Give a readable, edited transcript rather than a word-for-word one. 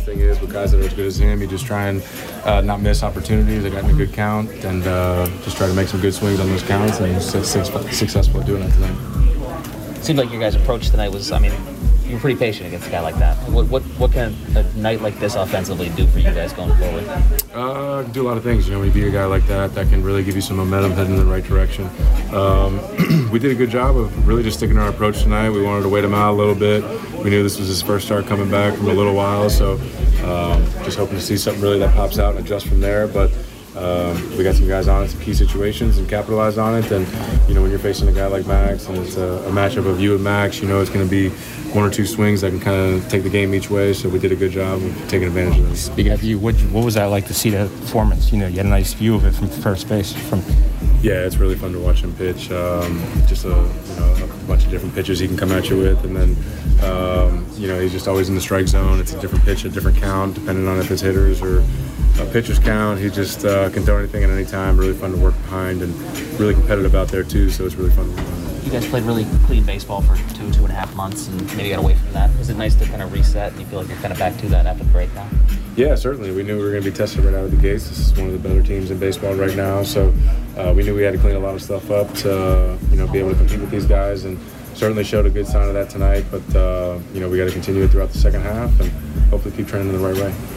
thing is with guys that are as good as him, you just try and not miss opportunities. I got in a good count and just try to make some good swings on those counts, and successful at doing that tonight. It seemed like your guys' approach tonight was, I mean, you were pretty patient against a guy like that. What can a night like this offensively do for you guys going forward? Do a lot of things. When you beat a guy like that can really give you some momentum heading in the right direction. We did a good job of really just sticking to our approach tonight. We wanted to wait him out a little bit. We knew this was his first start coming back from a little while, so just hoping to see something really that pops out and adjust from there. But we got some guys on in some key situations and capitalized on it. And when you're facing a guy like Max and it's a matchup of you and Max, it's going to be one or two swings that can kind of take the game each way. So we did a good job of taking advantage of this. Speaking of you, what was that like to see the performance? You had a nice view of it from first base. Yeah, it's really fun to watch him pitch. Just a bunch of different pitches he can come at you with, and then he's just always in the strike zone. It's a different pitch, a different count, depending on if it's hitters or a pitcher's count. He just can throw anything at any time. Really fun to work behind, and really competitive out there too. So it's really fun to work behind. You guys played really clean baseball for 2.5 months, and maybe got away from that. Was it nice to kind of reset, and you feel like you're kind of back to that after the break now? Yeah, certainly. We knew we were going to be tested right out of the gates. This is one of the better teams in baseball right now, so we knew we had to clean a lot of stuff up to be able to compete with these guys, and certainly showed a good sign of that tonight. But we got to continue it throughout the second half, and hopefully keep trending in the right way.